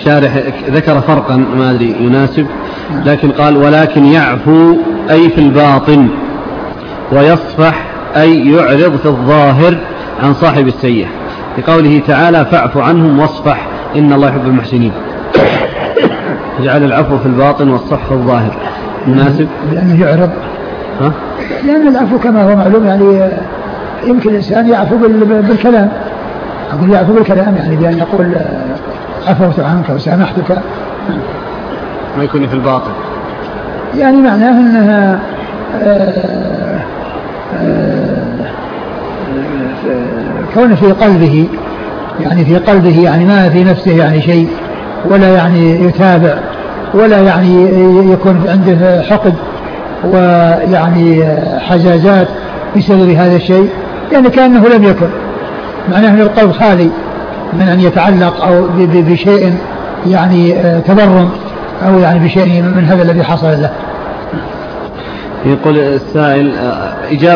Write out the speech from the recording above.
الشارح ذكر فرقا ما أدري يناسب، لكن قال ولكن يعفو أي في الباطن، ويصفح أي يعرض في الظاهر عن صاحب السيئة، لقوله تعالى فاعف عنهم واصفح إن الله يحب المحسنين. جعل العفو في الباطن والصفح في الظاهر مناسب لأنه يعرض، لأن العفو كما هو معلوم يعني يمكن الإنسان يعفو بالكلام، أقول يعفو بالكلام يعني بأن يقول عفوت عنك وسامحتك، ما يكون في الباطن يعني معناه أنها كون في قلبه، يعني في قلبه يعني ما في نفسه يعني شيء، ولا يعني يتابع، ولا يعني يكون عنده حقد ويعني حزازات بسبب هذا الشيء، يعني كأنه لم يكن، معناه أن القلب خالي من أن يتعلق أو بشيء يعني تبرم أو يعني بشيء من هذا الذي حصل له. يقول السائل إجابة